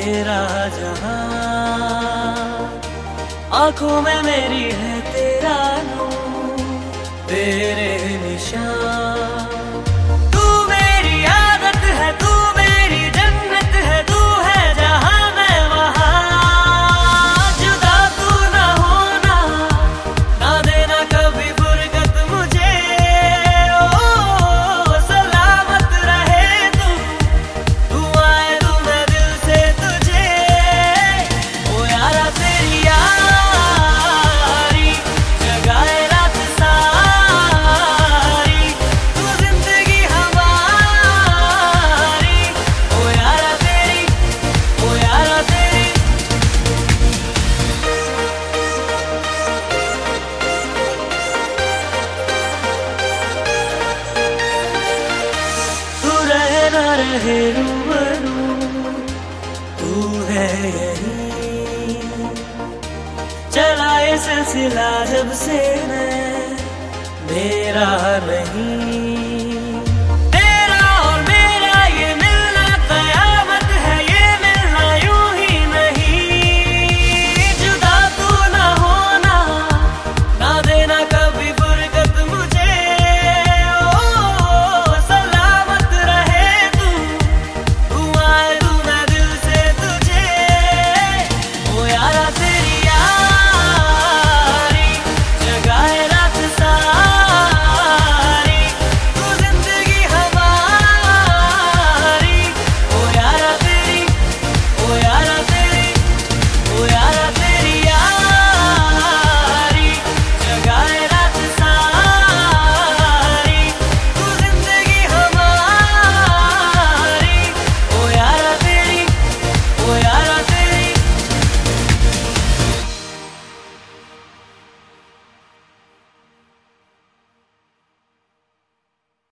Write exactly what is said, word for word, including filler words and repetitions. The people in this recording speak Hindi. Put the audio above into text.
मेरा जहां, आंखों में मेरी है तेरा नूर, तेरे निशान। तू मेरी आदत है, तू मेरी जन्नत है, तू है जहां मैं वहां। जुदा तू ना होना, ना देना कभी फुर्सत मुझे। ओ सलामत रहे तू, तू आए तू मैं दिल से तुझे। ओ यारा तेरी यारी जगाए रात सारी, तू जिंदगी हमारी। ओ यारा तेरी, ओ यारा तेरी। तू रहे ना रहे रूबरू, तू है यही। चला ये सिलसिला जब से मैं, मेरा नहीं।